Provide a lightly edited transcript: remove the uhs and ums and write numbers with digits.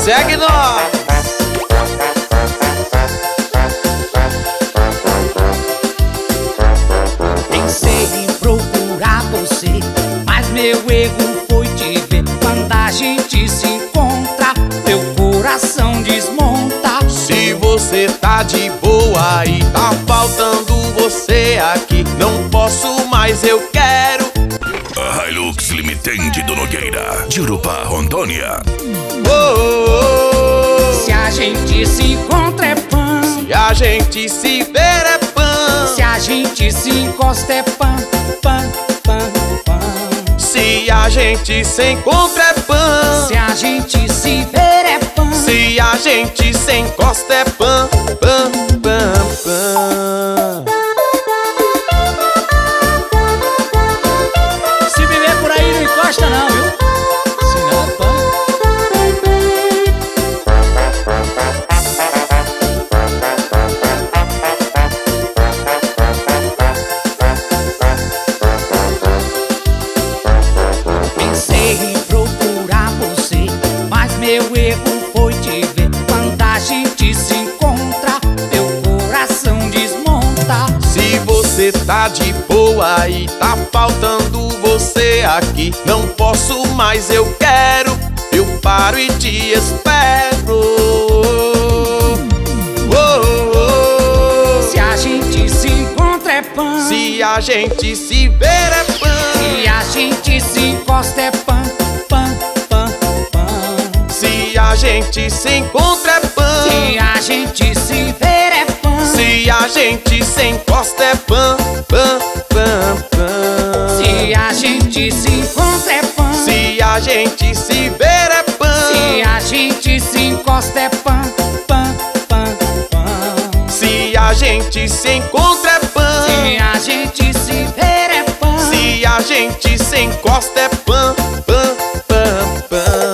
Segue nós! Pensei em procurar você, mas meu erro foi te ver. Quando a gente se encontra, meu coração desmonta. Se você tá de boa e tá faltando você aqui, não posso mais, eu quero. A Hilux Limited do Nogueira, de Urupá, Rondônia. Se a gente se encontra é pã, Se a gente se ver é pã. se a gente se encosta é pã, pã, pã, pã. Se a gente se encontra é pã. Se a gente se ver é pã, Se a gente se encosta é pã, pã, pã, pã. se viver por aí não encosta não, viu? Se não é pã. Pensei em procurar você, mas meu erro foi te ver. Quando a gente se encontra, meu coração desmonta. Se você tá de boa e tá faltando você aqui, não posso mais, eu quero. Eu paro e te espero. Se a gente se encontra é pã, Se a gente se ver é pã. se a gente se encosta é pã, pã, pã, pã. Se a gente se encontra é pã. Se a gente se ver é pã, Se a gente se encosta é pã, pã, pã, pã. se a gente se encontra é pã, Se a gente se ver é pã. se a gente se encosta é pã, pã, pã, pã. Se a gente se encontra é pã. Se a gente se ver é pã, Se a gente se encosta é pã, pã, pã, pã.